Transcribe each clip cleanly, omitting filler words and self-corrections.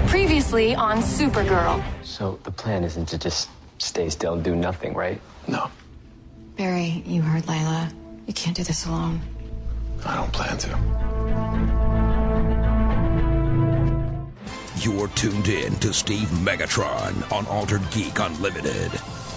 Previously on Supergirl. So the plan isn't to just stay still and do nothing, right? No, Barry, you heard Layla. You can't do this alone. I don't plan to. You're tuned in to Steve Megatron on Altered Geek Unlimited.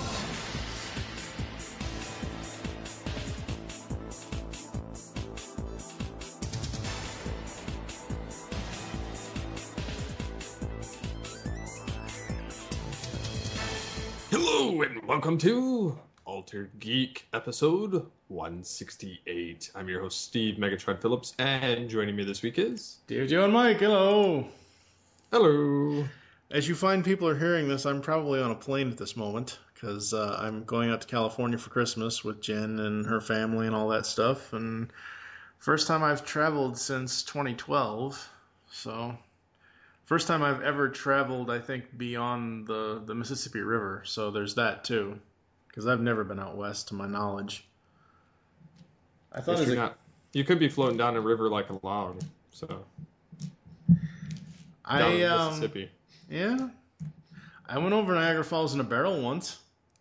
Hello and welcome to Altered Geek episode 168. I'm your host Steve Megatron Phillips, and joining me this week is Dave, Joe, and Mike. Hello. Hello. As you find people are hearing this, I'm probably on a plane at this moment because I'm going out to California for Christmas with Jen and her family and all that stuff. And first time I've traveled since 2012. So first time I've ever traveled, I think, beyond the Mississippi River. So there's that too, because I've never been out west to my knowledge. I thought you could be floating down a river like a log. So down in Mississippi. Yeah. I went over Niagara Falls in a barrel once.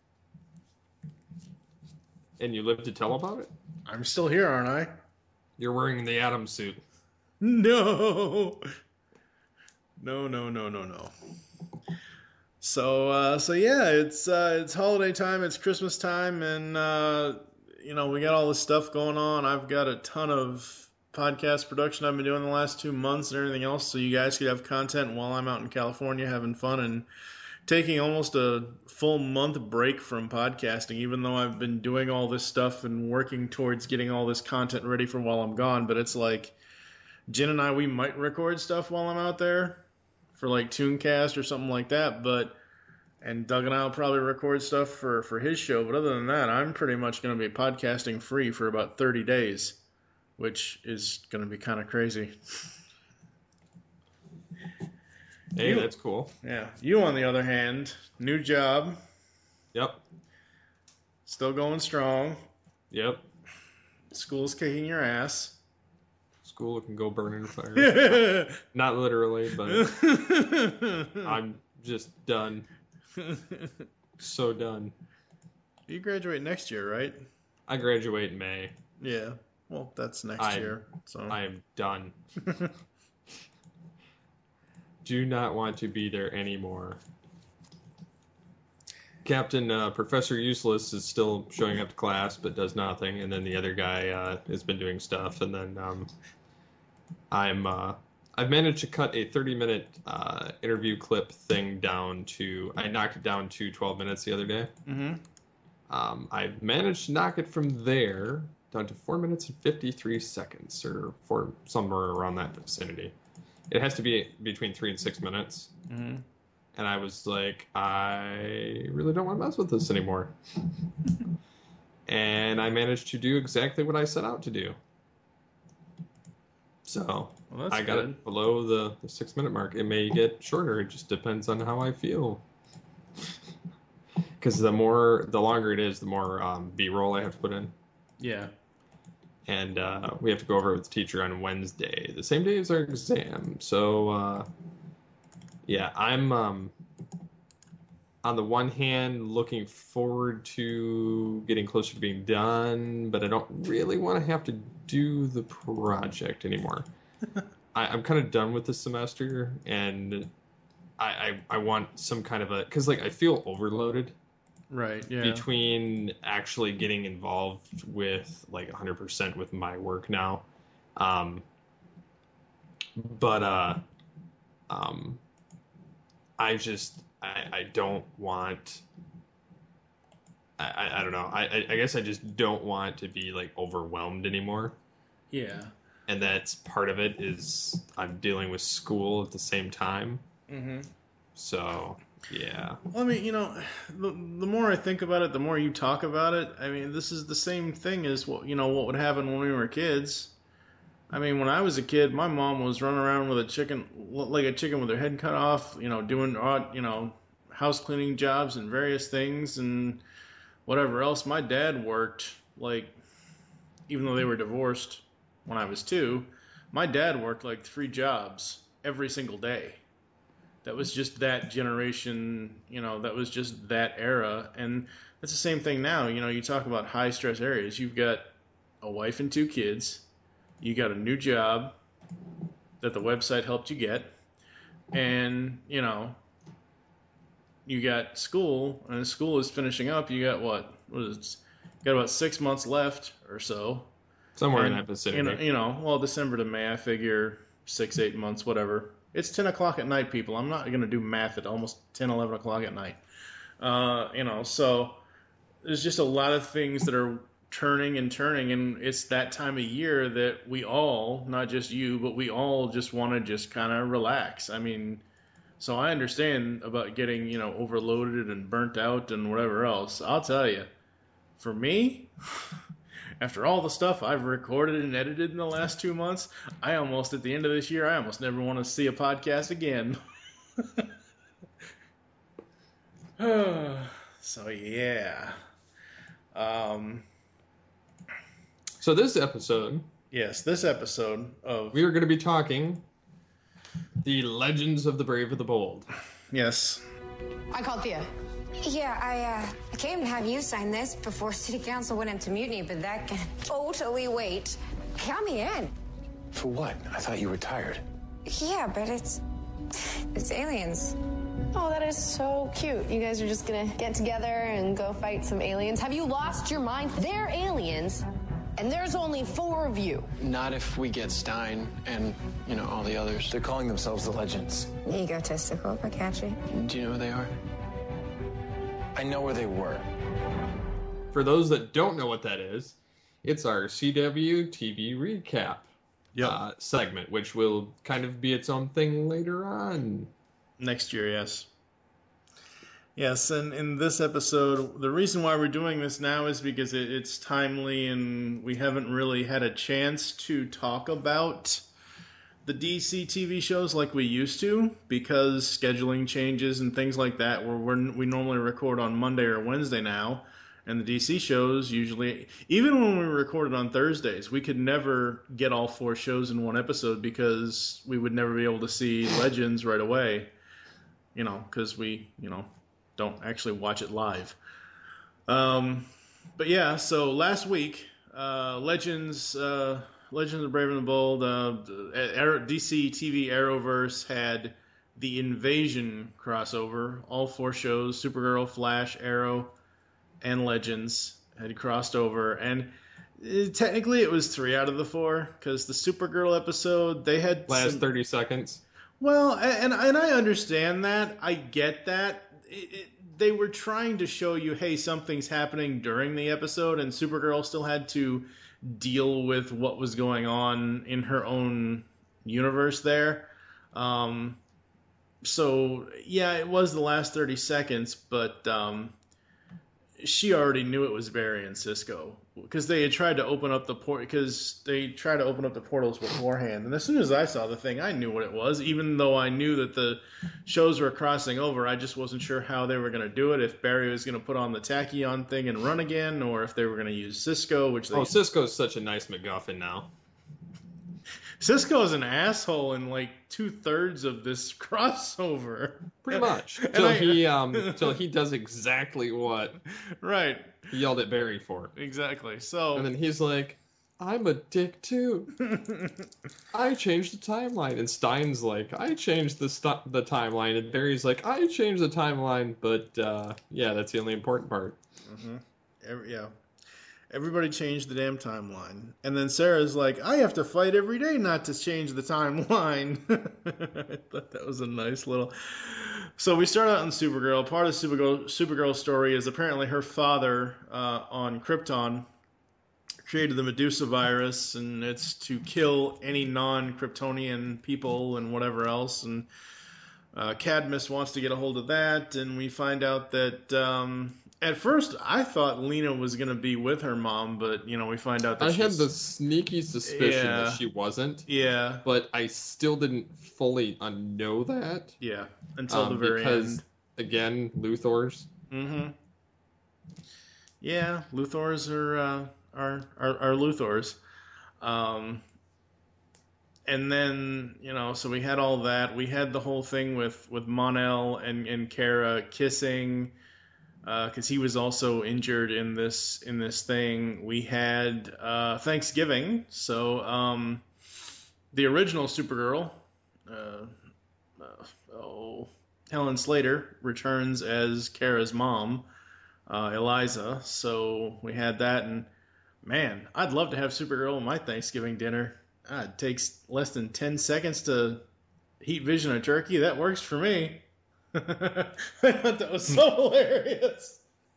And you live to tell about it? I'm still here, aren't I? You're wearing the Atom suit. No. No. So yeah, it's holiday time, it's Christmas time, and we got all this stuff going on. I've got a ton of podcast production I've been doing the last 2 months and everything else, so you guys could have content while I'm out in California having fun and taking almost a full month break from podcasting, even though I've been doing all this stuff and working towards getting all this content ready for while I'm gone. But it's like Jen and I, we might record stuff while I'm out there for like Tooncast or something like that, and Doug and I will probably record stuff for his show, but other than that, I'm pretty much going to be podcasting free for about 30 days. Which is going to be kind of crazy. Hey, that's cool. Yeah. You, on the other hand, new job. Yep. Still going strong. Yep. School's kicking your ass. School can go burn in a fire. Not literally, but I'm just done. So done. You graduate next year, right? I graduate in May. Yeah. Well, that's next year. So I am done. Do not want to be there anymore. Captain Professor Useless is still showing up to class, but does nothing. And then the other guy has been doing stuff. And then I've managed to cut a 30-minute interview clip thing down to. I knocked it down to 12 minutes the other day. Mm-hmm. I've managed to knock it from there down to 4 minutes and 53 seconds, or somewhere around that vicinity. It has to be between 3 and 6 minutes. Mm-hmm. And I was like, I really don't want to mess with this anymore. And I managed to do exactly what I set out to do. So I got it below the 6 minute mark. It may get shorter. It just depends on how I feel. Because the longer it is, the more B-roll I have to put in. Yeah. And we have to go over it with the teacher on Wednesday, the same day as our exam. So, yeah, I'm on the one hand looking forward to getting closer to being done, but I don't really want to have to do the project anymore. I'm kind of done with this semester, and I want some kind of because I feel overloaded. Right, yeah. Between actually getting involved with 100% with my work now. I don't want, I don't know. I guess I just don't want to be overwhelmed anymore. Yeah. And that's part of it is I'm dealing with school at the same time. Mm-hmm. So yeah. Well, I mean, the more I think about it, the more you talk about it. I mean, this is the same thing as what would happen when we were kids. I mean, when I was a kid, my mom was running around with a chicken with her head cut off, doing odd, house cleaning jobs and various things and whatever else. My dad worked, even though they were divorced when I was 2, my dad worked 3 jobs every single day. That was just that generation, that was just that era. And it's the same thing now. You talk about high stress areas. You've got a wife and 2 kids. You got a new job that the website helped you get. And, you got school, and school is finishing up. You got got about 6 months left or so. Somewhere in that vicinity. December to May, I figure 6-8 months, whatever. It's 10 o'clock at night, people. I'm not going to do math at almost 10, 11 o'clock at night. So there's just a lot of things that are turning, and it's that time of year that we all, not just you, but we all just want to just kind of relax. I mean, so I understand about getting, overloaded and burnt out and whatever else. I'll tell you, for me, after all the stuff I've recorded and edited in the last 2 months, at the end of this year, I almost never want to see a podcast again. So, yeah. So this episode... Yes, this episode of... We are going to be talking The Legends of the Brave and the Bold. Yes. I called Thea. Yeah, I came to have you sign this before City Council went into mutiny, but that can totally wait. Count me in. For what? I thought you were tired. Yeah, but it's aliens. Oh, that is so cute. You guys are just gonna get together and go fight some aliens. Have you lost your mind? They're aliens, and there's only 4 of you. Not if we get Stein and, all the others. They're calling themselves the Legends. Egotistical, but catchy. Do you know who they are? I know where they were. For those that don't know what that is, it's our CW TV recap segment, which will kind of be its own thing later on. Next year, yes. Yes, and in this episode, the reason why we're doing this now is because it's timely and we haven't really had a chance to talk about the DC TV shows like we used to because scheduling changes and things like that. We normally record on Monday or Wednesday now, and the DC shows usually, even when we recorded on Thursdays, we could never get all 4 shows in one episode because we would never be able to see Legends right away, because we, don't actually watch it live. But yeah, so last week, Legends of the Brave and the Bold, DC TV Arrowverse had the Invasion crossover. All 4 shows, Supergirl, Flash, Arrow, and Legends had crossed over. And technically it was 3 out of the 4, because the Supergirl episode, they had... Last 30 seconds. Well, and I understand that. I get that. They were trying to show you, hey, something's happening during the episode, and Supergirl still had to deal with what was going on in her own universe there. So, yeah, it was the last 30 seconds, but she already knew it was Barry and Cisco because they had tried to open up the portals beforehand. And as soon as I saw the thing, I knew what it was, even though I knew that the shows were crossing over. I just wasn't sure how they were going to do it, if Barry was going to put on the tachyon thing and run again, or if they were going to use Cisco, which they... Oh, Cisco's such a nice MacGuffin now. Cisco's an asshole in like 2/3 of this crossover. Pretty much. Till he does exactly what right. he yelled at Barry for. Exactly. So and then he's like, I'm a dick too. I changed the timeline. And Stein's like, I changed the timeline. And Barry's like, I changed the timeline, but yeah, that's the only important part. Mm-hmm. Yeah. Everybody changed the damn timeline. And then Sarah's like, I have to fight every day not to change the timeline. I thought that was a nice little... So we start out in Supergirl. Part of Supergirl's story is apparently her father on Krypton created the Medusa virus, and it's to kill any non-Kryptonian people and whatever else. And Cadmus wants to get a hold of that, and we find out that... At first, I thought Lena was going to be with her mom, but, we find out that I had the sneaky suspicion that she wasn't. Yeah. But I still didn't fully know that. Yeah, until the very end. Again, Luthors. Mm-hmm. Yeah, Luthors are Luthors. And then, so we had all that. We had the whole thing with Mon-El and Kara kissing, because he was also injured in this thing. We had Thanksgiving, so the original Supergirl, Helen Slater, returns as Kara's mom, Eliza. So we had that, and man, I'd love to have Supergirl in my Thanksgiving dinner. It takes less than 10 seconds to heat vision a turkey. That works for me. I thought that was so hilarious.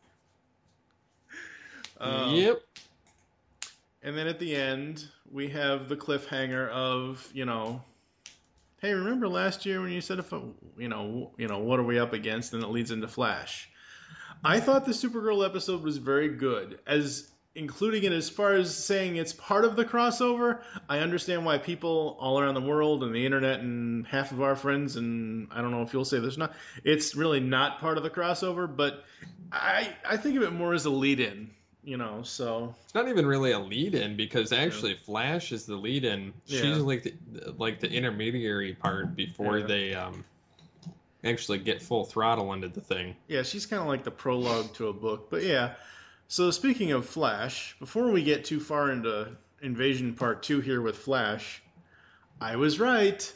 Yep. And then at the end, we have the cliffhanger of, hey, remember last year when you said, what are we up against? And it leads into Flash. I thought the Supergirl episode was very good. Including it as far as saying it's part of the crossover, I understand why people all around the world and the internet and half of our friends, and I don't know if you'll say this or not, it's really not part of the crossover, but I think of it more as a lead-in, so... It's not even really a lead-in, because actually Flash is the lead-in. Yeah. She's like the intermediary part before they actually get full throttle into the thing. Yeah, she's kind of like the prologue to a book, but yeah... So speaking of Flash, before we get too far into Invasion Part 2 here with Flash, I was right.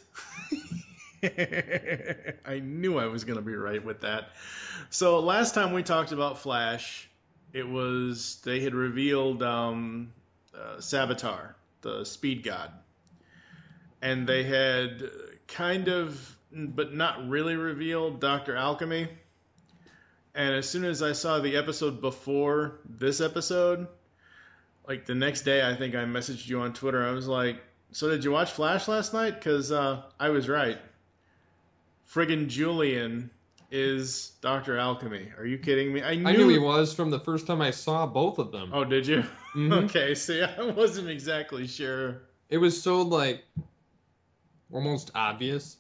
I knew I was going to be right with that. So last time we talked about Flash, they had revealed Savitar, the speed god. And they had kind of, but not really revealed Dr. Alchemy. And as soon as I saw the episode before this episode, like the next day, I think I messaged you on Twitter. I was like, so did you watch Flash last night? Because I was right. Friggin' Julian is Dr. Alchemy. Are you kidding me? I knew he was from the first time I saw both of them. Oh, did you? Mm-hmm. Okay, see, I wasn't exactly sure. It was so, almost obvious.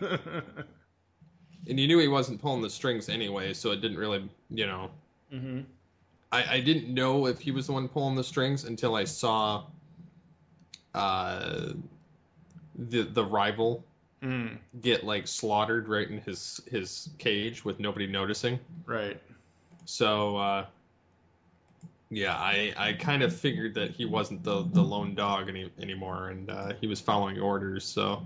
And you knew he wasn't pulling the strings anyway, so it didn't really, Mm-hmm. I didn't know if he was the one pulling the strings until I saw the rival get, slaughtered right in his cage with nobody noticing. Right. So, I kind of figured that he wasn't the lone dog anymore, and he was following orders, so...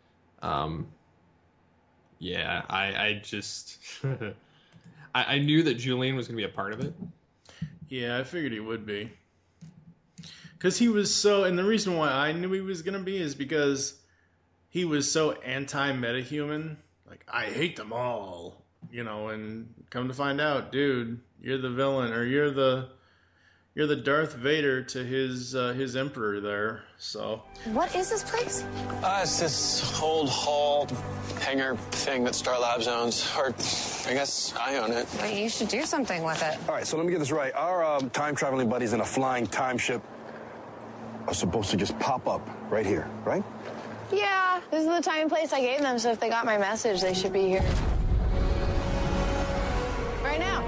Yeah, I just... I knew that Julian was going to be a part of it. Yeah, I figured he would be. Because he was so... And the reason why I knew he was going to be is because he was so anti-metahuman. Like, I hate them all. And come to find out, dude, you're the villain, or you're the Darth Vader to his emperor there, so... What is this place? It's this old hall hangar thing that Star Labs owns. Or, I guess I own it. Well, you should do something with it. All right, so let me get this right. Our time-traveling buddies in a flying time ship are supposed to just pop up right here, right? Yeah, this is the time and place I gave them, so if they got my message, they should be here. Right now.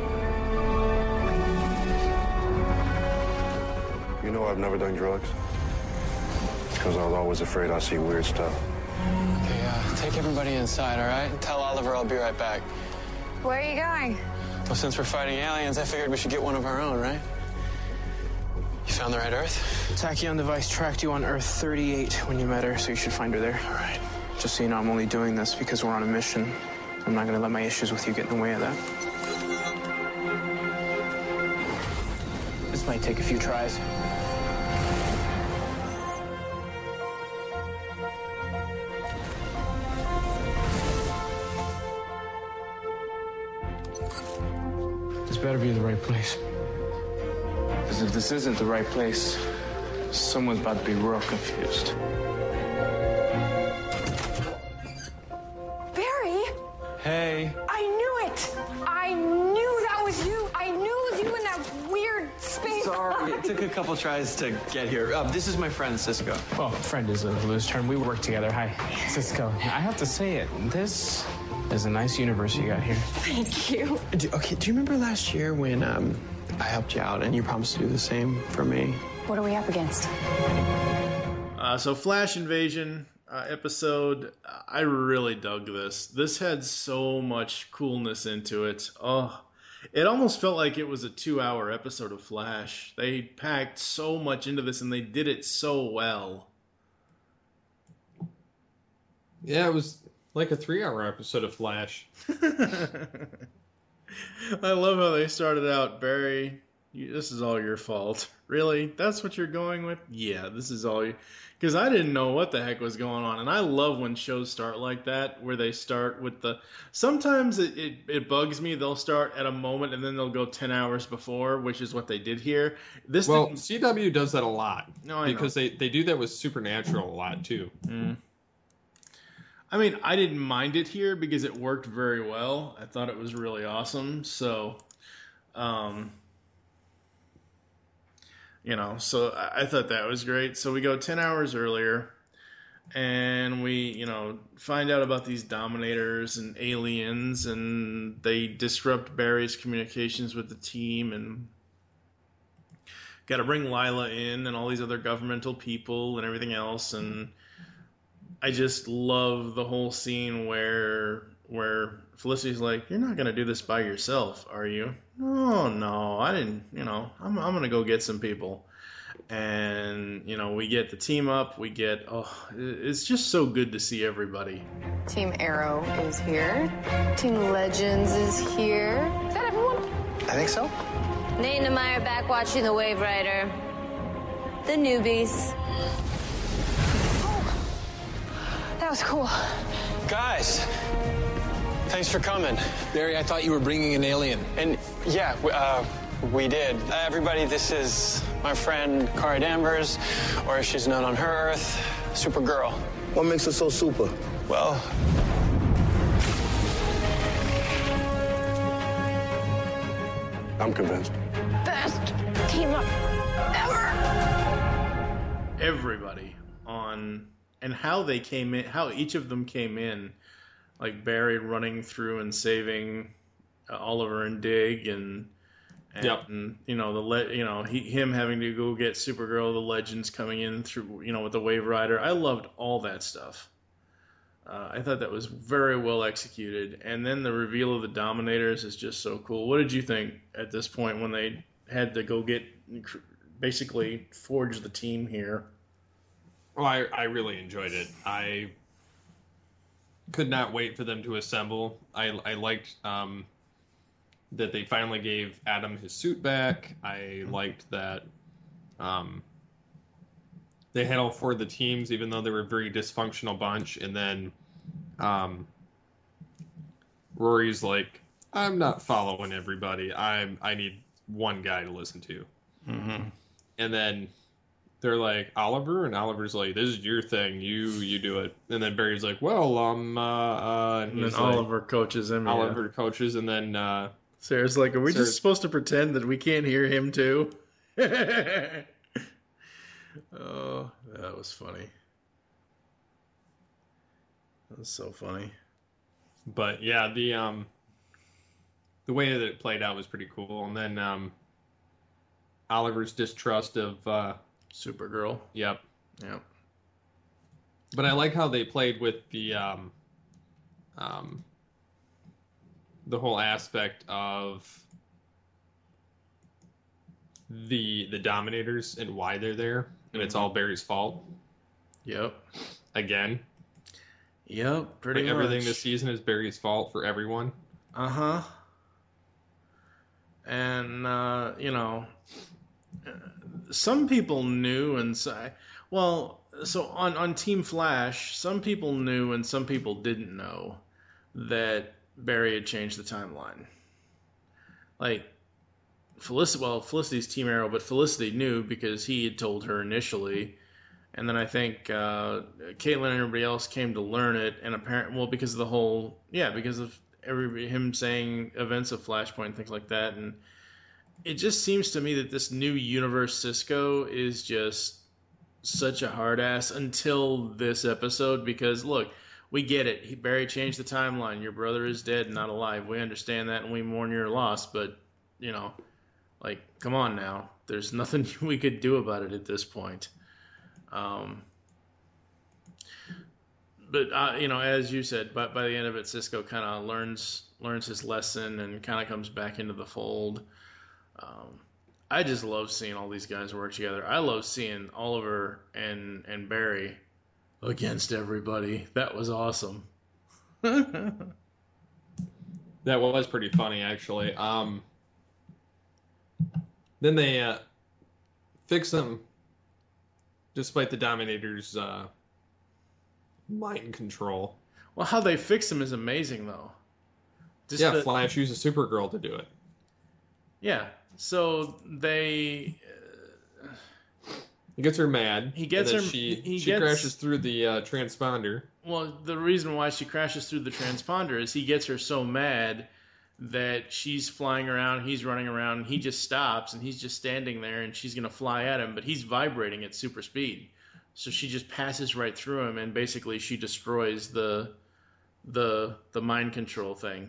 You know I've never done drugs. Because I was always afraid I'd see weird stuff. Okay, take everybody inside, all right? Tell Oliver I'll be right back. Where are you going? Well, since we're fighting aliens, I figured we should get one of our own, right? You found the right Earth? Tachyon device tracked you on Earth 38 when you met her, so you should find her there. All right. Just so you know, I'm only doing this because we're on a mission. I'm not going to let my issues with you get in the way of that. This might take a few tries. This better be the right place. Because if this isn't the right place, someone's about to be real confused. Barry! Hey. I knew it! I knew that was you! I knew it was you in that weird space. Sorry, it took a couple tries to get here. This is my friend, Cisco. Oh, friend is a loose term. We work together. Hi, Cisco. I have to say it. This is a nice universe you got here. Thank you. Do you remember last year when I helped you out and you promised to do the same for me? What are we up against? So Flash Invasion episode, I really dug this. This had so much coolness into it. Oh, it almost felt like it was a 2-hour episode of Flash. They packed so much into this, and they did it so well. Yeah, it was like a 3-hour episode of Flash. I love how they started out, Barry, this is all your fault. Really? That's what you're going with? Yeah, this is all you... Because I didn't know what the heck was going on. And I love when shows start like that, where they start with the... Sometimes it bugs me. They'll start at a moment and then they'll go 10 hours before, which is what they did here. CW does that a lot. No, I because they do that with Supernatural a lot, too. Mm. I mean, I didn't mind it here because it worked very well. I thought it was really awesome. So, so I thought that was great. So we go 10 hours earlier, and we, find out about these Dominators and aliens, and they disrupt Barry's communications with the team, and got to bring Lila in and all these other governmental people and everything else, and I just love the whole scene where Felicity's like, "You're not going to do this by yourself, are you?" "Oh, no, I didn't, I'm going to go get some people." And, we get the team up, it's just so good to see everybody. Team Arrow is here. Team Legends is here. Is that everyone? I think so. Nate and I are back watching the Wave Rider. The newbies. That was cool. Guys, thanks for coming. Barry, I thought you were bringing an alien. And yeah, we did. Everybody, this is my friend Kara Danvers, or as she's known on her Earth, Supergirl. What makes her so super? Well, I'm convinced. Best team up ever. Everybody and how they came in, how each of them came in, like Barry running through and saving Oliver and Dig, and Yep. And him having to go get Supergirl, the Legends coming in through, with the Wave Rider. I loved all that stuff. I thought that was very well executed. And then the reveal of the Dominators is just so cool. What did you think at this point when they had to go basically forge the team here? Well, I really enjoyed it. I could not wait for them to assemble. I liked that they finally gave Adam his suit back. I liked that they had all four of the teams, even though they were a very dysfunctional bunch. And then Rory's like, "I'm not following everybody. I need one guy to listen to." Mm-hmm. And then they're like, "Oliver," and Oliver's like, "This is your thing. You do it." And then Barry's like, "Well, and then Oliver coaches him. Oliver coaches, and then Sarah's like, "Are we just supposed to pretend that we can't hear him too?" Oh, that was funny. That was so funny. But yeah, the way that it played out was pretty cool. And then Oliver's distrust of Supergirl. Yep. Yep. But I like how they played with the whole aspect of the Dominators and why they're there, and it's all Barry's fault. Yep. Again. Yep. Pretty much. Everything this season is Barry's fault for everyone. Uh-huh. And some people knew, and so on Team Flash, some people knew and some people didn't know that Barry had changed the timeline. Like, Felicity's Team Arrow, but Felicity knew because he had told her initially. And then I think Caitlin and everybody else came to learn it, and because of him saying events of Flashpoint and things like that. And it just seems to me that this new universe Cisco is just such a hard ass until this episode, because look, we get it. Barry changed the timeline. Your brother is dead, not alive. We understand that, and we mourn your loss. But, come on now. There's nothing we could do about it at this point. But as you said, by the end of it, Cisco kind of learns his lesson and kind of comes back into the fold. I just love seeing all these guys work together. I love seeing Oliver and Barry against everybody. That was awesome. That was pretty funny, actually. Then they fix them, despite the Dominator's mind control. Well, how they fix him is amazing, though. Flash uses Supergirl to do it. Yeah, so they... He gets her mad. He gets her... She crashes through the transponder. Well, the reason why she crashes through the transponder is he gets her so mad that she's flying around, he's running around, and he just stops, and he's just standing there, and she's going to fly at him, but he's vibrating at super speed. So she just passes right through him, and basically she destroys the mind control thing.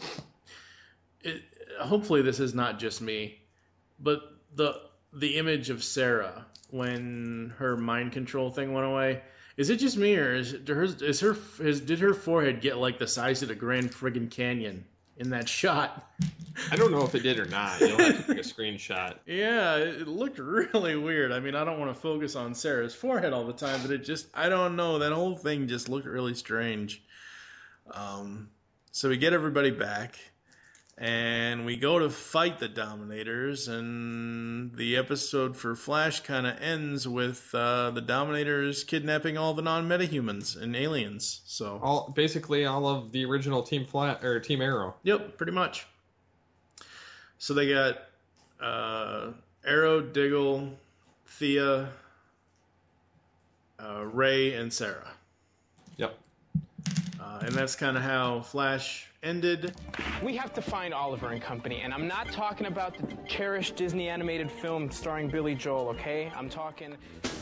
Hopefully this is not just me, but the image of Sarah when her mind control thing went away, is it just me, or did her forehead get like the size of the Grand Friggin' Canyon in that shot? I don't know if it did or not. You'll have to take a screenshot. Yeah, it looked really weird. I mean, I don't want to focus on Sarah's forehead all the time, but I don't know. That whole thing just looked really strange. So we get everybody back, and we go to fight the Dominators, and the episode for Flash kind of ends with the Dominators kidnapping all the non-metahumans and aliens. So basically all of the original Team Arrow. Yep, pretty much. So they got Arrow, Diggle, Thea, Ray, and Sarah. Yep. And that's kind of how Flash ended. We have to find Oliver and Company, and I'm not talking about the cherished Disney animated film starring Billy Joel, okay? I'm talking...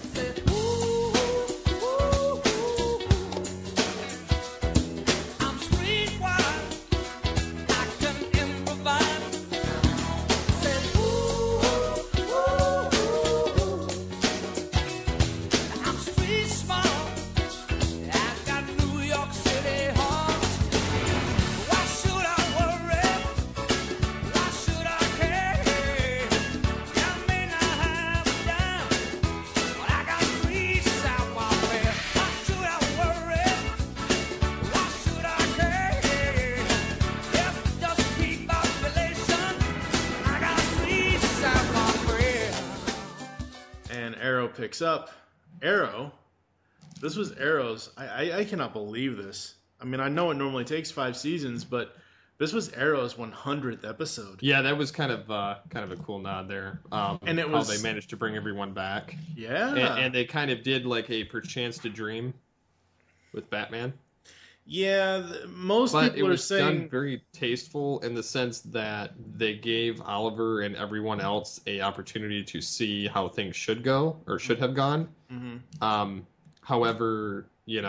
Picks up Arrow. This was Arrow's. I cannot believe this. I mean, I know it normally takes 5 seasons, but this was Arrow's 100th episode. Yeah, that was kind of a cool nod there. And it was how they managed to bring everyone back. Yeah, and they kind of did like a Perchance to Dream with Batman. Yeah, most people are saying... But it was done very tasteful in the sense that they gave Oliver and everyone else a opportunity to see how things should go, or should have gone. Mm-hmm. However,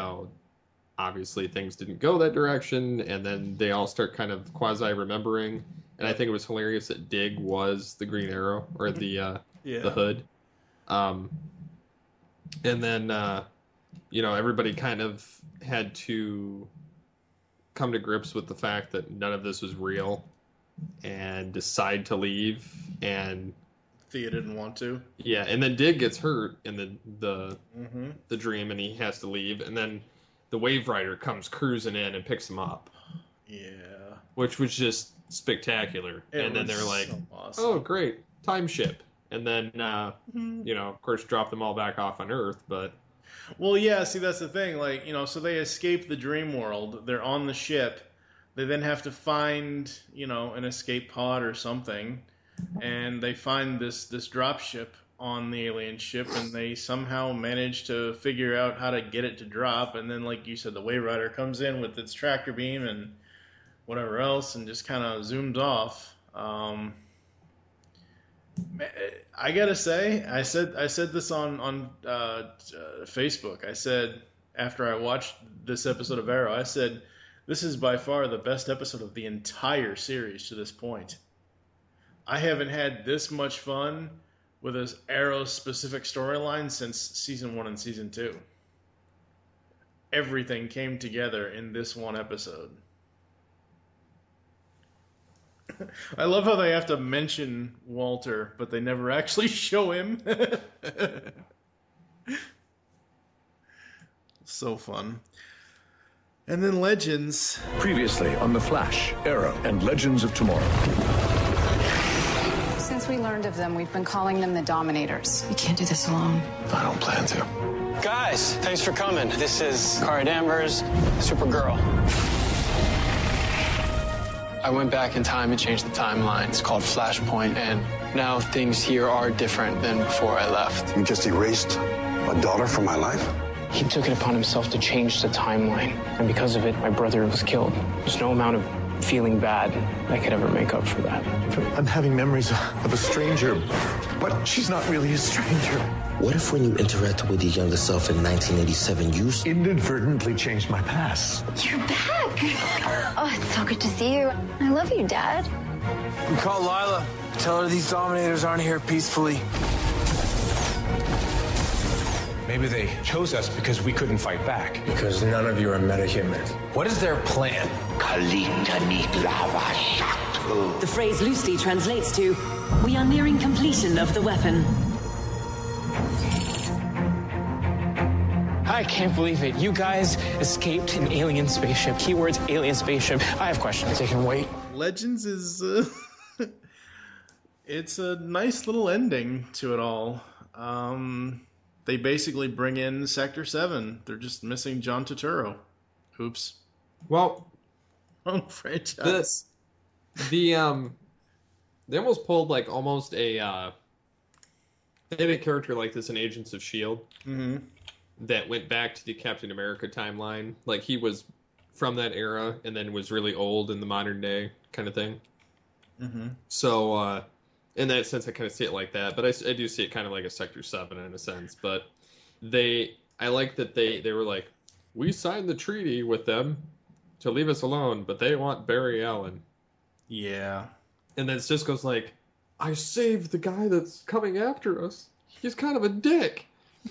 obviously things didn't go that direction, and then they all start kind of quasi-remembering. And I think it was hilarious that Dig was the Green Arrow, or the Hood. And then... everybody kind of had to come to grips with the fact that none of this was real and decide to leave. And Thea didn't want to. Yeah, and then Dig gets hurt in the dream, and he has to leave. And then the Wave Rider comes cruising in and picks him up. Yeah. Which was just spectacular. And then they're like, so awesome. Oh, great, time ship. And then, of course, drop them all back off on Earth, but... Well, yeah, see, that's the thing. Like, so they escape the dream world. They're on the ship. They then have to find, an escape pod or something. And they find this drop ship on the alien ship, and they somehow manage to figure out how to get it to drop. And then, like you said, the Wave Rider comes in with its tractor beam and whatever else and just kind of zooms off. I gotta say, I said this on Facebook. I said, after I watched this episode of Arrow, I said, this is by far the best episode of the entire series to this point. I haven't had this much fun with an Arrow-specific storyline since Season 1 and Season 2. everything came together in this one episode. I love how they have to mention Walter, but they never actually show him. So fun. And then Legends. Previously on The Flash, Arrow, and Legends of Tomorrow. Since we learned of them, we've been calling them the Dominators. You can't do this alone. I don't plan to. Guys, thanks for coming. This is Kara Danvers, Supergirl. I went back in time and changed the timeline. It's called Flashpoint, and now things here are different than before I left. You just erased a daughter from my life? He took it upon himself to change the timeline, and because of it, my brother was killed. There's no amount of feeling bad that could ever make up for that. I'm having memories of a stranger, but she's not really a stranger. What if when you interacted with your younger self in 1987, you inadvertently changed my past? You're back! Oh, it's so good to see you. I love you, Dad. We call Lila. Tell her these Dominators aren't here peacefully. Maybe they chose us because we couldn't fight back. Because none of you are metahumans. What is their plan? The phrase loosely translates to, "We are nearing completion of the weapon." I can't believe it. You guys escaped an alien spaceship. Keywords alien spaceship. I have questions. They can wait. Legends is it's a nice little ending to it all. They basically bring in Sector 7. They're just missing John Turturro. Oops. Well, wrong franchise. They almost pulled like almost a they had a character like this in Agents of S.H.I.E.L.D. Mm-hmm. That went back to the Captain America timeline. Like he was from that era and then was really old in the modern day kind of thing. Mm-hmm. So in that sense, I kind of see it like that. But I do see it kind of like a Sector 7 in a sense. But I like that they were like, we signed the treaty with them to leave us alone, but they want Barry Allen. Yeah. And then it just goes like, I saved the guy that's coming after us. He's kind of a dick.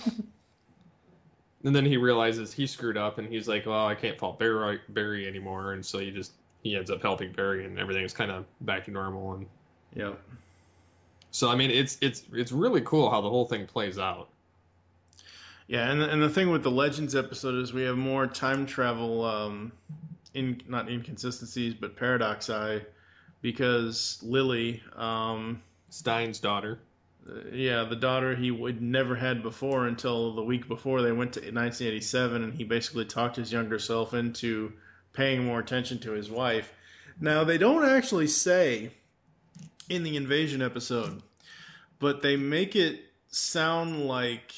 And then he realizes he screwed up, and he's like, well, I can't fault Barry anymore. And so he ends up helping Barry, and everything's kind of back to normal. And yep. So I mean, it's really cool how the whole thing plays out. Yeah, and the thing with the Legends episode is we have more time travel, not inconsistencies, but paradoxi, because Lily, Stein's daughter. Yeah, the daughter he would never had before until the week before they went to 1987, and he basically talked his younger self into paying more attention to his wife. Now, they don't actually say in the invasion episode, but they make it sound like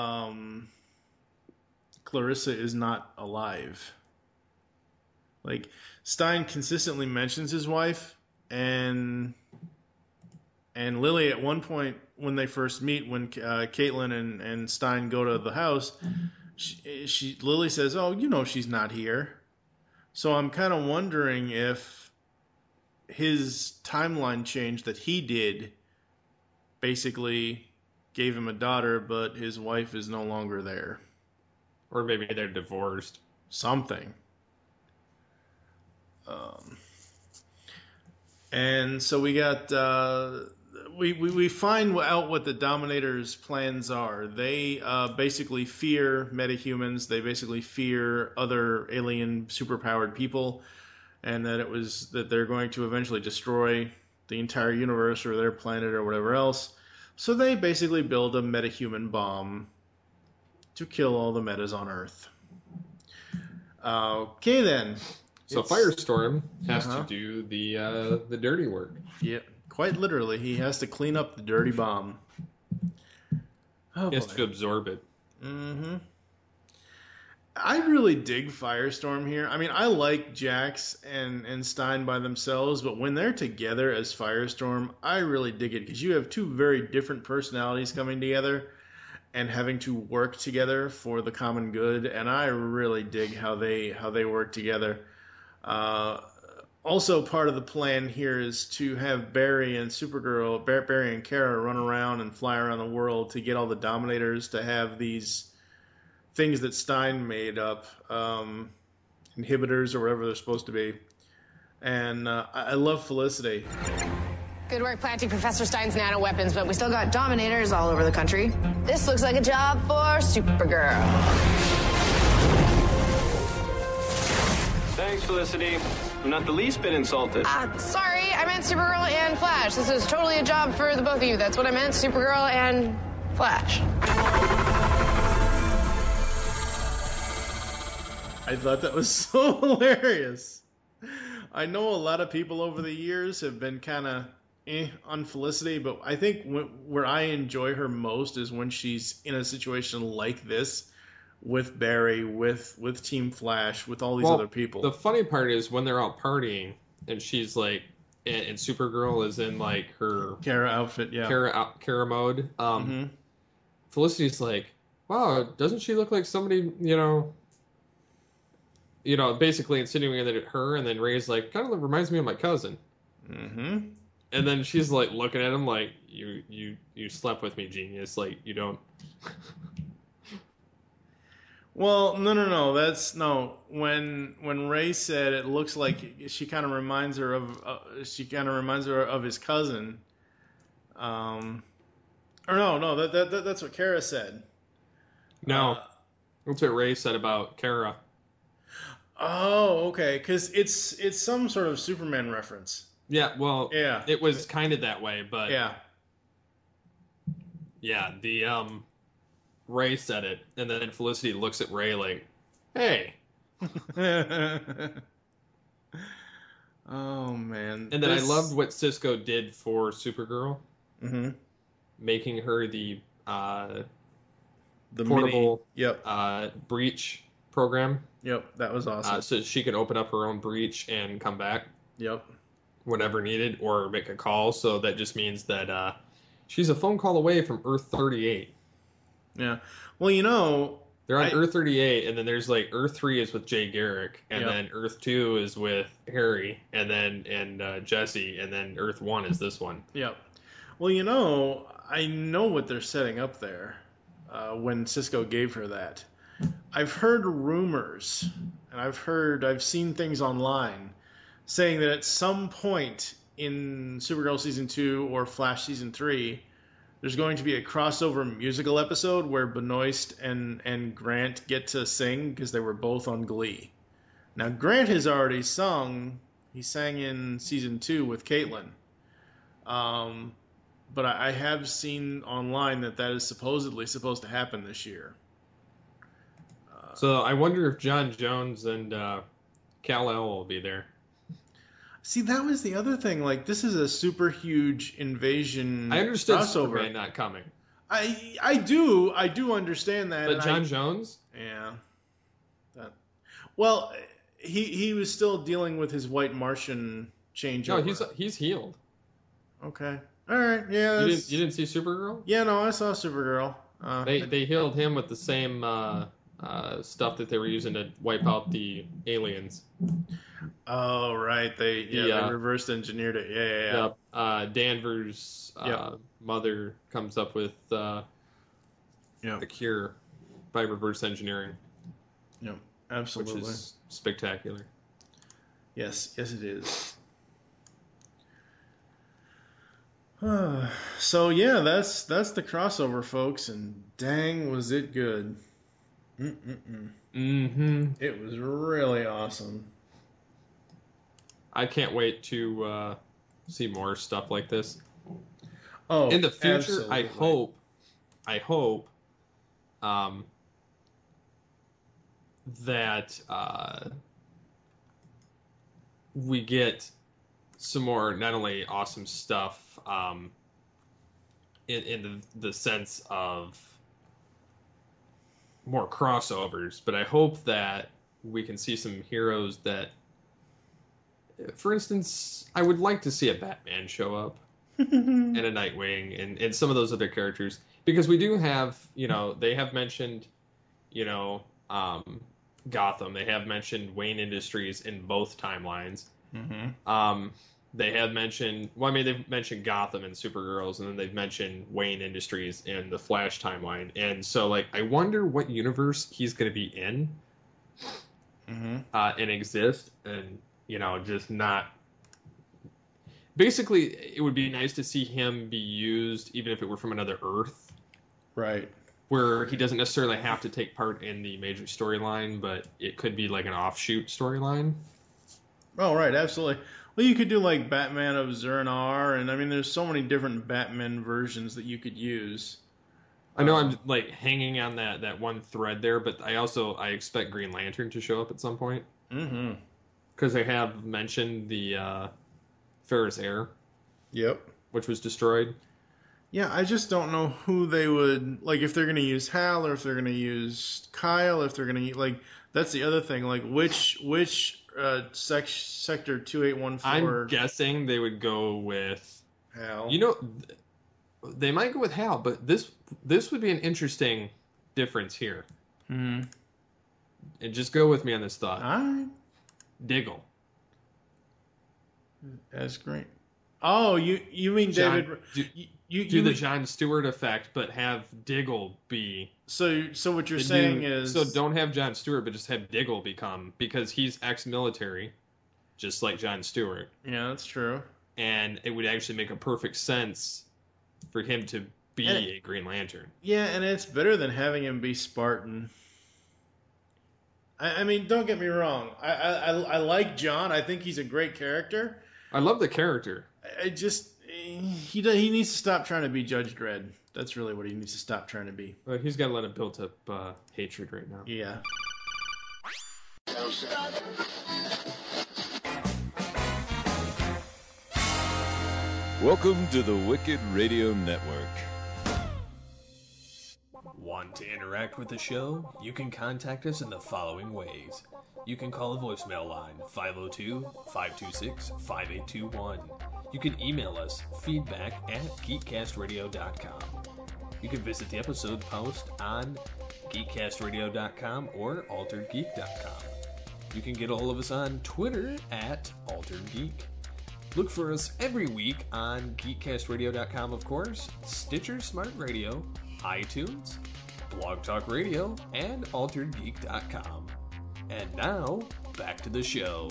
Clarissa is not alive. Like, Stein consistently mentions his wife, and Lily at one point when they first meet, when Caitlin and Stein go to the house, Lily says, "Oh, you know she's not here." So I'm kind of wondering if his timeline change that he did basically gave him a daughter, but his wife is no longer there. Or maybe they're divorced. Something. And so we got we find out what the Dominators' plans are. They basically fear metahumans. They basically fear other alien superpowered people, and that they're going to eventually destroy the entire universe or their planet or whatever else. So they basically build a metahuman bomb to kill all the metas on Earth. Okay then. So Firestorm has to do the dirty work. Yeah, quite literally, he has to clean up the dirty bomb. He has to absorb it. Mm-hmm. I really dig Firestorm here. I mean, I like Jax and Stein by themselves, but when they're together as Firestorm, I really dig it because you have two very different personalities coming together and having to work together for the common good, and I really dig how they work together. Also, part of the plan here is to have Barry and Supergirl, Barry and Kara run around and fly around the world to get all the Dominators to have these things that Stein made up, inhibitors or whatever they're supposed to be. And I love Felicity. Good work planting Professor Stein's nano weapons, but we still got Dominators all over the country. This looks like a job for Supergirl. Thanks, Felicity. I'm not the least bit insulted. Sorry, I meant Supergirl and Flash. This is totally a job for the both of you. That's what I meant, Supergirl and Flash. I thought that was so hilarious. I know a lot of people over the years have been kind of on Felicity, but I think where I enjoy her most is when she's in a situation like this with Barry, with Team Flash, with all these other people. The funny part is when they're out partying and she's like, and Supergirl is in like her Kara outfit, yeah, Kara mode. Felicity's like, wow, doesn't she look like somebody, basically insinuating that her, and then Ray's like, kind of reminds me of my cousin. Mm-hmm. And then she's like looking at him like, you slept with me, genius. Like, you don't. Well, no. That's no. When Ray said it looks like she kind of reminds her of his cousin. Or no. That's what Kara said. No, that's what Ray said about Kara. Oh, okay. Because it's some sort of Superman reference. Yeah. Well. Yeah. It was kind of that way, but. Yeah. Yeah. The Ray said it, and then Felicity looks at Ray like, "Hey." Oh man! And then I loved what Cisco did for Supergirl, making her the portable breach program. Yep, that was awesome. So she could open up her own breach and come back. Yep. Whenever needed, or make a call. So that just means that she's a phone call away from Earth 38. Yeah. Well, they're on Earth 38, and then there's like Earth 3 is with Jay Garrick, and then Earth 2 is with Harry, and then Jesse, and then Earth 1 is this one. Yep. Well, I know what they're setting up there when Cisco gave her that. I've heard rumors, and I've seen things online saying that at some point in Supergirl Season 2 or Flash Season 3, there's going to be a crossover musical episode where Benoist and Grant get to sing because they were both on Glee. Now, Grant has already sung. He sang in Season 2 with Caitlin. But I have seen online that is supposedly supposed to happen this year. So I wonder if John Jones and Kal-El will be there. See, that was the other thing. Like, this is a super huge invasion. I understood crossover. Superman not coming. I do understand that. But John Jones? Yeah. Well, he was still dealing with his White Martian changeover. No, he's healed. Okay. All right. Yeah. You didn't see Supergirl? Yeah, no, I saw Supergirl. They healed him with the same stuff that they were using to wipe out the aliens. Oh, right. They reversed engineered it. Yeah. Yep. Danvers' mother comes up with a cure by reverse engineering. Yep, absolutely. Which is spectacular. Yes, it is. So yeah, that's the crossover, folks, and dang, was it good. It was really awesome. I can't wait to see more stuff like this. Oh, in the future, absolutely. I hope that we get some more not only awesome stuff in the sense of more crossovers, but I hope that we can see some heroes that, for instance, I would like to see a Batman show up and a Nightwing and some of those other characters, because we do have, they have mentioned, Gotham. They have mentioned Wayne Industries in both timelines. they have mentioned, they've mentioned Gotham and Supergirls, and then they've mentioned Wayne Industries in the Flash timeline. And so, like, I wonder what universe he's going to be in and exist, and, you know, just not... Basically, it would be nice to see him be used, even if it were from another Earth. Right. Where he doesn't necessarily have to take part in the major storyline, but it could be like an offshoot storyline. Oh, right, absolutely. Well, you could do like Batman of Zur-En-Arrh, and I mean, there's so many different Batman versions that you could use. I know I'm like hanging on that one thread there, but I expect Green Lantern to show up at some point. Mm-hmm. Because they have mentioned the Ferris Air. Yep. Which was destroyed. Yeah, I just don't know who they would, like, if they're going to use Hal, or if they're going to use Kyle, if they're going to, like, that's the other thing, like, which Sector 2814... I'm guessing they would go with... Hal. You know, they might go with Hal, but this would be an interesting difference here. Mm-hmm. And just go with me on this thought. All right. Diggle. That's great. Oh, you mean John, David... Do the John Stewart effect, but have Diggle be... So what you're saying is... So don't have John Stewart, but just have Diggle become... Because he's ex-military, just like John Stewart. Yeah, that's true. And it would actually make a perfect sense for him to be a Green Lantern. Yeah, and it's better than having him be Spartan. I mean, don't get me wrong. I like John. I think he's a great character. I love the character. I just... He needs to stop trying to be Judge Dredd. That's really what he needs to stop trying to be. Well, he's got a lot of built-up hatred right now. Yeah. Welcome to the Wicked Radio Network. Want to interact with the show? You can contact us in the following ways. You can call the voicemail line 502-526-5821. You can email us feedback@geekcastradio.com. You can visit the episode post on geekcastradio.com or alteredgeek.com. You can get a hold of us on Twitter @alteredgeek. Look for us every week on geekcastradio.com, of course, Stitcher Smart Radio, iTunes, Blog Talk Radio, and alteredgeek.com. And now, back to the show.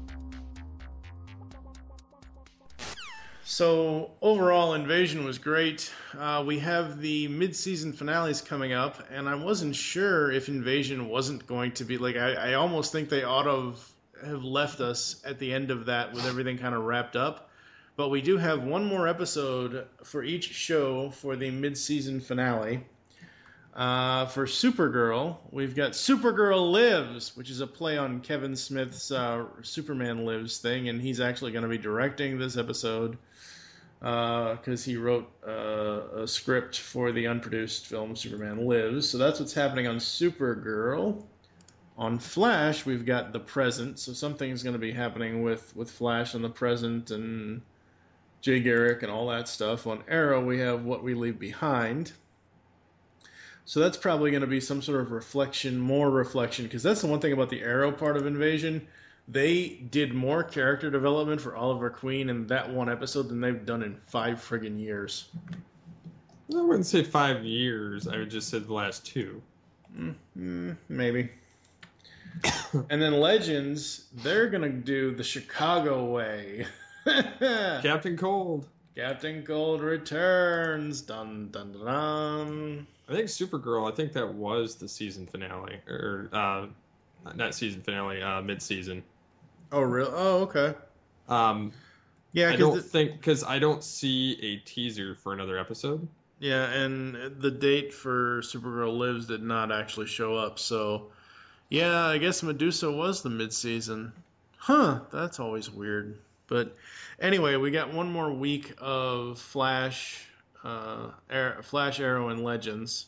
So, overall, Invasion was great. We have the mid-season finales coming up, and I wasn't sure if Invasion wasn't going to be... Like, I almost think they ought to have left us at the end of that with everything kind of wrapped up. But we do have one more episode for each show for the mid-season finale. For Supergirl, we've got Supergirl Lives, which is a play on Kevin Smith's Superman Lives thing, and he's actually going to be directing this episode because he wrote a script for the unproduced film Superman Lives. So that's what's happening on Supergirl. On Flash, we've got The Present, so something's going to be happening with Flash on The Present and Jay Garrick and all that stuff. On Arrow, we have What We Leave Behind. So that's probably going to be some sort of more reflection, because that's the one thing about the Arrow part of Invasion. They did more character development for Oliver Queen in that one episode than they've done in 5 friggin' years. I wouldn't say 5 years. I would just say the last 2. Maybe. And then Legends, they're going to do the Chicago way. Captain Cold. Captain Cold returns. Dun, dun, dun, dun. I think Supergirl, I think that was the season finale. Or, not season finale, mid-season. Oh, really? Oh, okay. Yeah, I don't think... Because I don't see a teaser for another episode. Yeah, and the date for Supergirl Lives did not actually show up, so... Yeah, I guess Medusa was the mid-season. Huh, that's always weird. But anyway, we got one more week of Flash, Arrow, and Legends.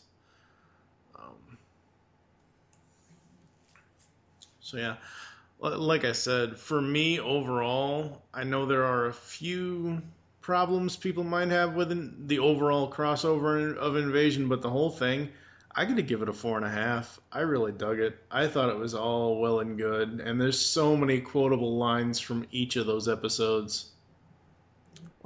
So yeah, like I said, for me overall, I know there are a few problems people might have with the overall crossover of Invasion, but the whole thing, I gotta give it a 4.5. I really dug it. I thought it was all well and good, and there's so many quotable lines from each of those episodes.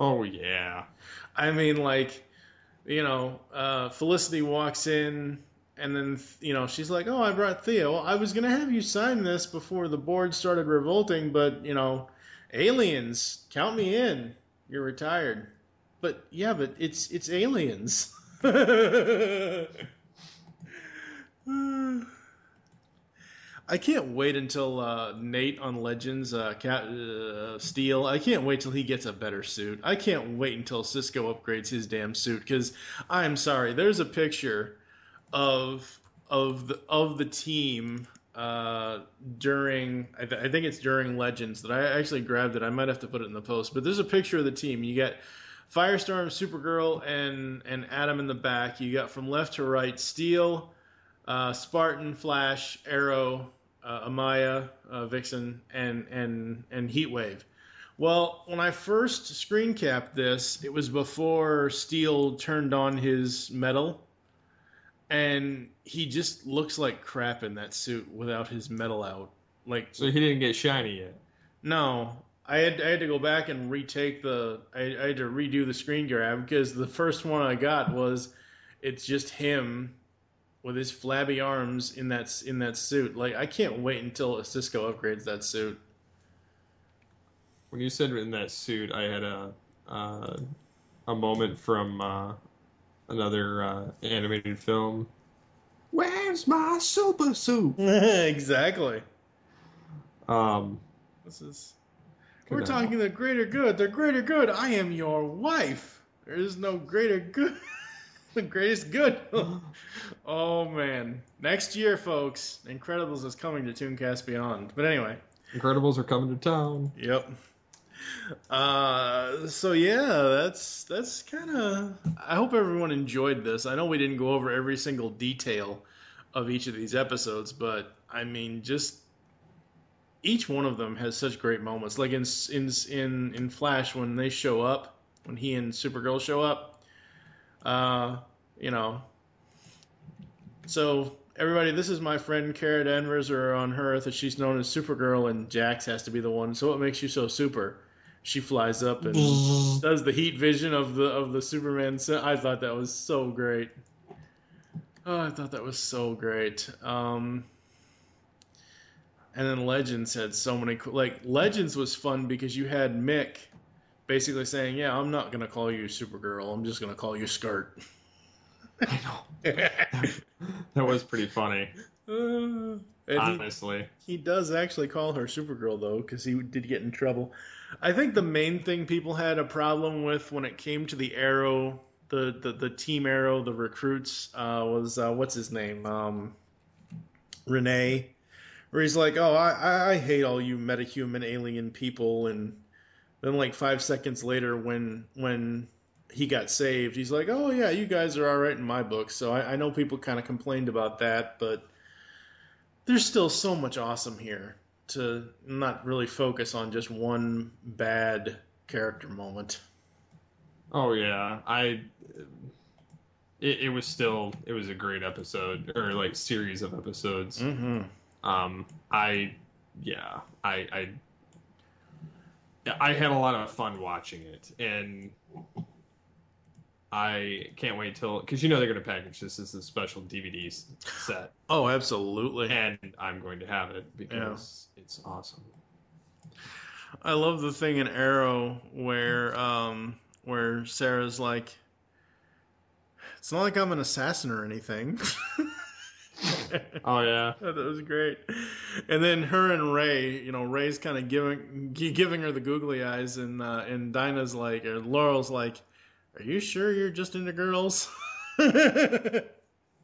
Oh, yeah. I mean, like, you know, Felicity walks in, and then, you know, she's like, oh, I brought Theo. I was going to have you sign this before the board started revolting, but, you know, aliens, count me in. You're retired. But, yeah, but it's aliens. I can't wait until Nate on Legends, Steel. I can't wait till he gets a better suit. I can't wait until Cisco upgrades his damn suit, because I'm sorry, there's a picture of the team during I think it's during Legends that I actually grabbed it. I might have to put it in the post, but there's a picture of the team. You got Firestorm, Supergirl, and Adam in the back. You got from left to right Steel, Spartan, Flash, Arrow, Amaya, Vixen, and Heatwave. Well, when I first screen capped this, it was before Steel turned on his metal, and he just looks like crap in that suit without his metal out. Like, so he didn't get shiny yet. No, I had to go back and retake I had to redo the screen grab, because the first one I got was it's just him with his flabby arms in that suit. Like, I can't wait until Cisco upgrades that suit. When you said in that suit, I had a moment from another animated film. Where's my super suit? Exactly. This is. We're talking the greater good. The greater good. I am your wife. There is no greater good. The greatest good. Oh, man. Next year, folks, Incredibles is coming to Tooncast Beyond. But anyway. Incredibles are coming to town. Yep. So, yeah, that's kind of... I hope everyone enjoyed this. I know we didn't go over every single detail of each of these episodes, but, I mean, just... Each one of them has such great moments. Like in Flash, when they show up, when he and Supergirl show up, you know. So everybody, this is my friend Kara Danvers, or on her Earth, she's known as Supergirl, and Jax has to be the one. So what makes you so super? She flies up and does the heat vision of the Superman. I thought that was so great. Oh, I thought that was so great. And then Legends had so many... Legends was fun because you had Mick basically saying, yeah, I'm not going to call you Supergirl. I'm just going to call you Skirt. I know. That was pretty funny. Honestly. He does actually call her Supergirl, though, because he did get in trouble. I think the main thing people had a problem with when it came to the Arrow, the Team Arrow, the recruits, was... what's his name? Renee. Where he's like, oh, I hate all you metahuman alien people, and then like 5 seconds later when he got saved, he's like, oh yeah, you guys are alright in my book. So I know people kind of complained about that, but there's still so much awesome here to not really focus on just one bad character moment. Oh yeah, it was a great episode, or like series of episodes. Mm-hmm. I had a lot of fun watching it, and I can't wait because they're going to package this as a special DVD set. Oh, absolutely. And I'm going to have it because it's awesome. I love the thing in Arrow where Sarah's like, it's not like I'm an assassin or anything. Oh yeah, that was great. And then her and Ray, Ray's kind of giving her the googly eyes, and Dinah's like, or Laurel's like, "Are you sure you're just into girls?" That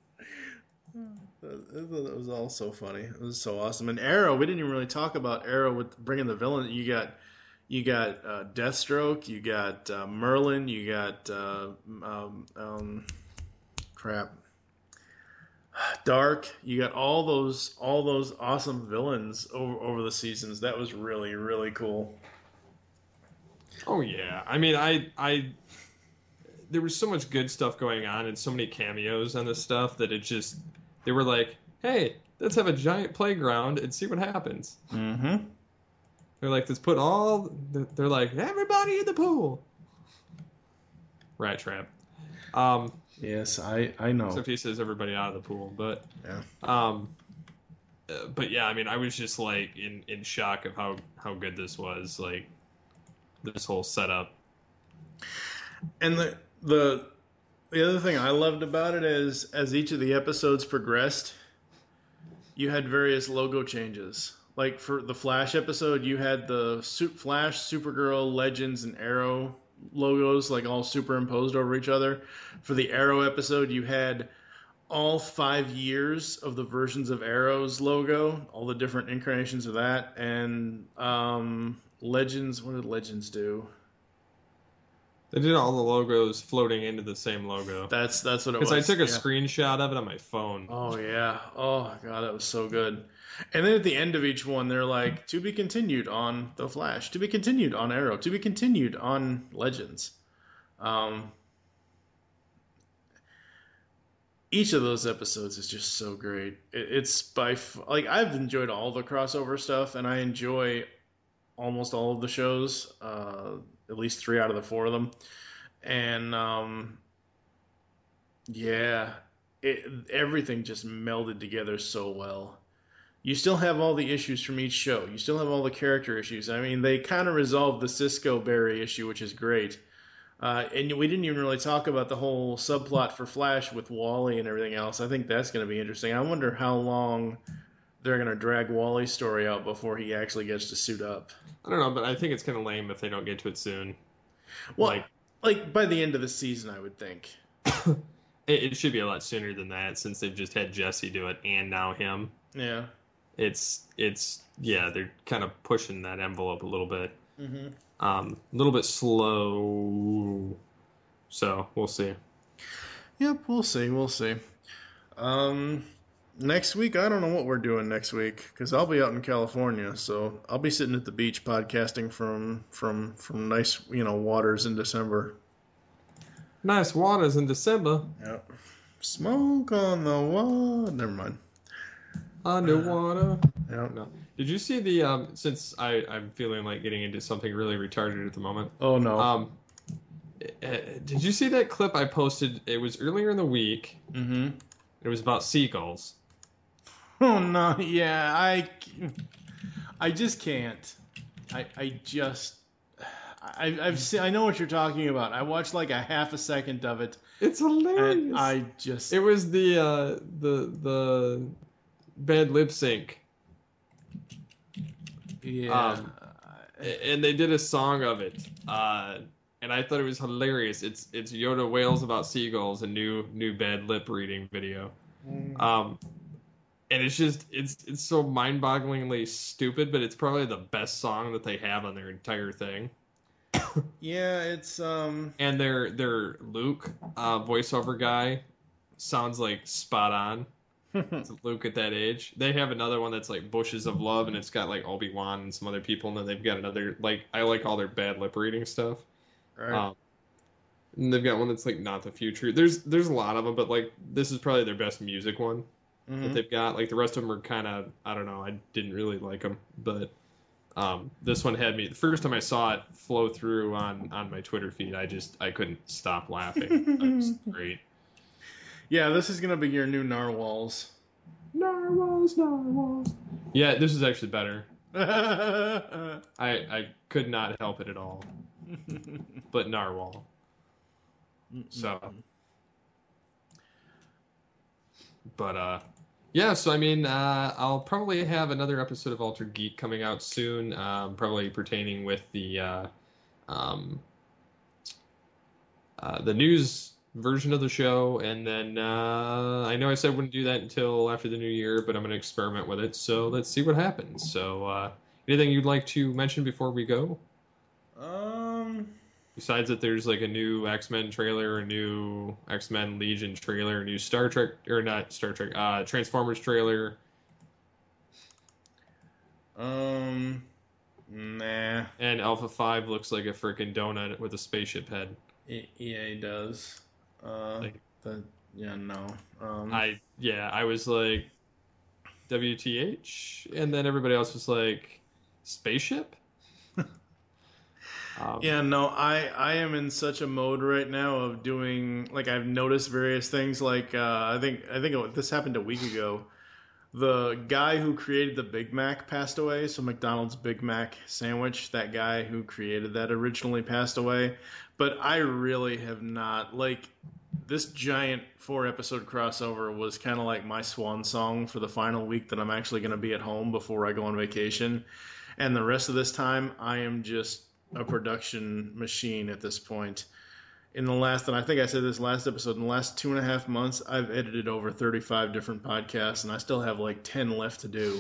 was all so funny. It was so awesome. And Arrow, we didn't even really talk about Arrow with bringing the villain. You got Deathstroke, you got Merlin, you got Dark. You got all those awesome villains over the seasons. That was really, really cool. Oh yeah, I mean, I there was so much good stuff going on and so many cameos on this stuff that they were like, hey, let's have a giant playground and see what happens. Mm-hmm. They're like, they're like, everybody in the pool. Rat Trap. Yes, I know. Except he says everybody out of the pool, but yeah. But yeah, I mean, I was just like in shock of how good this was, like this whole setup. And the other thing I loved about it is, as each of the episodes progressed, you had various logo changes. Like for the Flash episode, you had the Flash, Supergirl, Legends, and Arrow logos like all superimposed over each other. For the Arrow episode, you had all 5 years of the versions of Arrow's logo, all the different incarnations of that. And Legends, what did Legends do? They did all the logos floating into the same logo. That's what it was. Because I took a screenshot of it on my phone. Oh, yeah. Oh, God, that was so good. And then at the end of each one, they're like, to be continued on The Flash, to be continued on Arrow, to be continued on Legends. Each of those episodes is just so great. It's like, I've enjoyed all the crossover stuff, and I enjoy almost all of the shows, at least 3 out of the 4 of them. And, yeah, everything just melded together so well. You still have all the issues from each show. You still have all the character issues. I mean, they kind of resolved the Cisco Barry issue, which is great. And we didn't even really talk about the whole subplot for Flash with Wally and everything else. I think that's going to be interesting. I wonder how long they're going to drag Wally's story out before he actually gets to suit up. I don't know, but I think it's kind of lame if they don't get to it soon. Well, like by the end of the season, I would think. It should be a lot sooner than that, since they've just had Jesse do it and now him. Yeah. It's yeah, they're kind of pushing that envelope a little bit. Mm-hmm. A little bit slow. So we'll see. Yep, we'll see. Next week, I don't know what we're doing next week, because I'll be out in California, so I'll be sitting at the beach podcasting from nice, waters in December. Nice waters in December. Yep. Smoke on the water. Never mind. Underwater. Yeah. No. Did you see the since I'm feeling like getting into something really retarded at the moment. Oh no. Did you see that clip I posted? It was earlier in the week. Mm-hmm. It was about seagulls. Oh no, yeah, I just can't. I've seen, I know what you're talking about. I watched like a half a second of it. It's hilarious. And it was the bad lip sync. Yeah. And they did a song of it. And I thought it was hilarious. It's Yoda wails about seagulls, a new bad lip reading video. And it's just it's so mind-bogglingly stupid, but it's probably the best song that they have on their entire thing. Yeah, it's and their Luke voiceover guy sounds like spot on. It's Luke at that age. They have another one that's like Bushes of Love, and it's got like Obi-Wan and some other people, and then they've got another, like, I like all their bad lip reading stuff. Right. And they've got one that's like Not the Future. There's a lot of them, but like this is probably their best music one that they've got. Like the rest of them are kind of, I don't know, I didn't really like them, but this one had me. The first time I saw it flow through on my Twitter feed, I couldn't stop laughing. That was great. Yeah, this is gonna be your new Narwhals. Narwhals. Yeah, this is actually better. I could not help it at all. But Narwhal. So. But yeah, so I mean, I'll probably have another episode of Altered Geek coming out soon, probably pertaining with the news version of the show, and then I know I said I wouldn't do that until after the new year, but I'm going to experiment with it, so let's see what happens. So anything you'd like to mention before we go? Besides that there's like a new X-Men trailer, a new X-Men Legion trailer, a new Star Trek, or not Star Trek, Transformers trailer. Nah. And Alpha 5 looks like a freaking donut with a spaceship head. Yeah, he does. No. I was like, WTH? And then everybody else was like, spaceship? Yeah, no, I am in such a mode right now of doing, like, I've noticed various things, like, I think this happened a week ago. The guy who created the Big Mac passed away, so McDonald's Big Mac sandwich, that guy who created that originally passed away. But I really have not, like, this giant 4-episode crossover was kind of like my swan song for the final week that I'm actually going to be at home before I go on vacation. And the rest of this time, I am just a production machine at this point. In the last, and I think I said this last episode, in the last 2.5 months, I've edited over 35 different podcasts, and I still have like 10 left to do.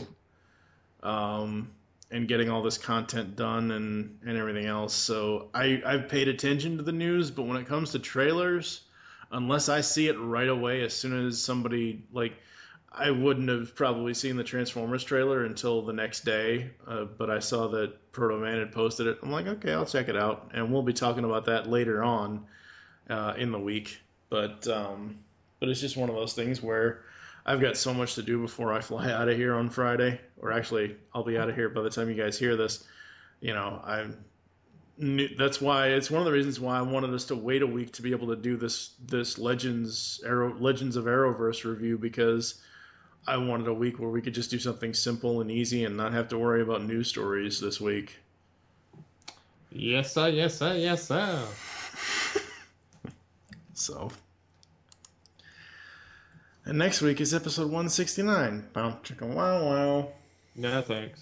And getting all this content done and everything else. So I've paid attention to the news, but when it comes to trailers, unless I see it right away, as soon as somebody, like, I wouldn't have probably seen the Transformers trailer until the next day, but I saw that Proto Man had posted it. I'm like, okay, I'll check it out, and we'll be talking about that later on in the week. But it's just one of those things where I've got so much to do before I fly out of here on Friday, or actually, I'll be out of here by the time you guys hear this. You know, that's why it's one of the reasons why I wanted us to wait a week to be able to do this Legends of Arrowverse review, because I wanted a week where we could just do something simple and easy and not have to worry about news stories this week. Yes, sir. Yes, sir. Yes, sir. So, and next week is episode 169. Bow, chicka, wow, wow. No, thanks.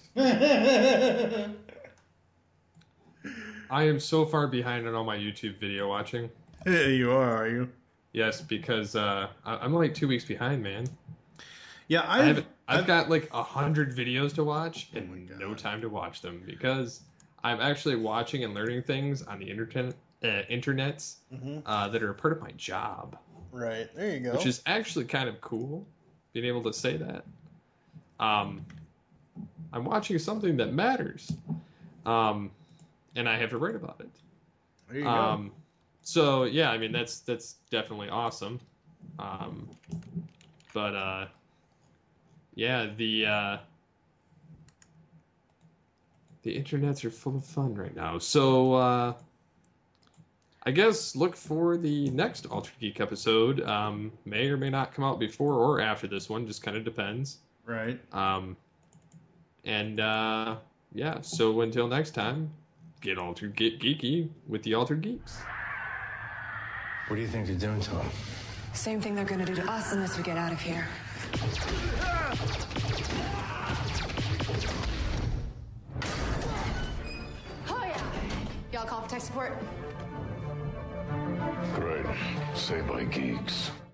I am so far behind on all my YouTube video watching. Yeah, you are you? Yes, because I'm like 2 weeks behind, man. Yeah, I've got like 100 videos to watch and no time to watch them, because I'm actually watching and learning things on the internets that are a part of my job. Right, there you go. Which is actually kind of cool, being able to say that. I'm watching something that matters. And I have to write about it. There you go. So yeah, I mean that's definitely awesome. But yeah, the internets are full of fun right now. So I guess look for the next Altered Geek episode. May or may not come out before or after this one, just kind of depends. Right. Yeah, so until next time, get altered, get geeky with the Altered Geeks. What do you think they're doing to him? Same thing they're gonna do to us unless we get out of here. Oh yeah! Y'all call for tech support? Great. Saved by geeks.